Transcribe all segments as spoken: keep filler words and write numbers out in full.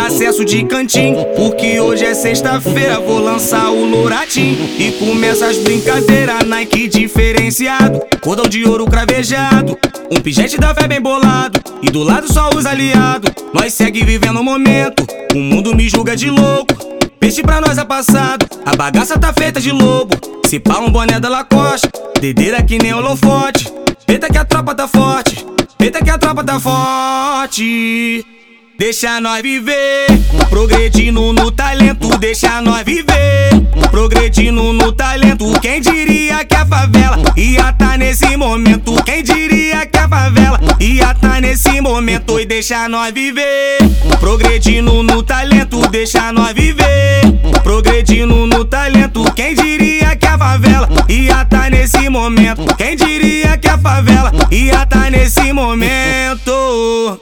acessos de cantinho, porque hoje é sexta-feira, vou lançar o Louratim. E começa as brincadeiras, Nike diferenciado, cordão de ouro cravejado, um pingente da fé bem bolado, e do lado só os aliados. Nós segue vivendo o momento, o mundo me julga de louco. Peixe pra nós é passado, a bagaça tá feita de lobo. Se pá um boné da Lacoste, dedeira que nem holofote. Eita que a tropa tá forte, eita que a tropa tá forte. Deixa nós viver, progredindo no talento. Deixa nós viver, progredindo no talento. Quem diria que a favela ia tá nesse momento? Quem diria que a favela ia tá nesse momento? E deixa nós viver, progredindo no talento. Deixa nós viver, progredindo no talento. Quem diria que a favela ia tá nesse momento? Quem diria que a favela ia tá nesse momento?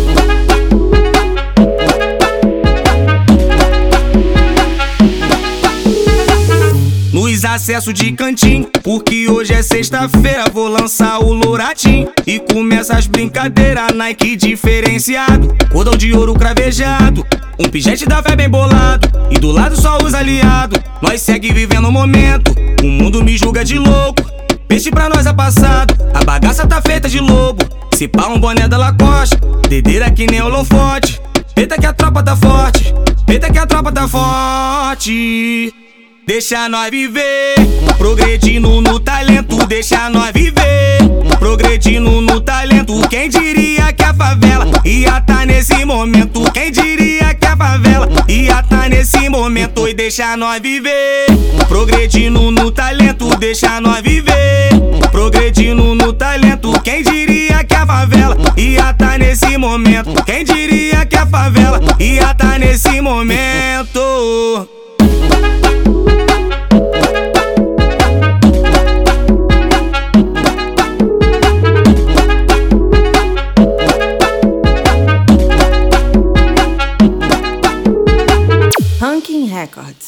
Nos acessos de cantinho, porque hoje é sexta-feira, vou lançar o Louratim. E começa as brincadeiras, Nike diferenciado, cordão de ouro cravejado, um pingente da fé bem bolado, e do lado só os aliados. Nós segue vivendo o momento, o mundo me julga de louco. Peixe pra nós é passado, a bagaça tá feita de lobo. Se pá um boné da Lacoste, dedeira que nem holofote. Eita que a tropa tá forte, eita que a tropa tá forte. Deixa nós viver, progredindo no talento. Deixa nós viver, progredindo no talento. Quem diria que a favela ia tá nesse momento? Quem diria que a favela ia tá nesse momento? E deixa nós viver, progredindo no talento. Deixa nós viver, progredindo no talento. Quem diria que a favela ia tá nesse momento? Quem diria que a favela ia tá nesse momento? Ranking Records.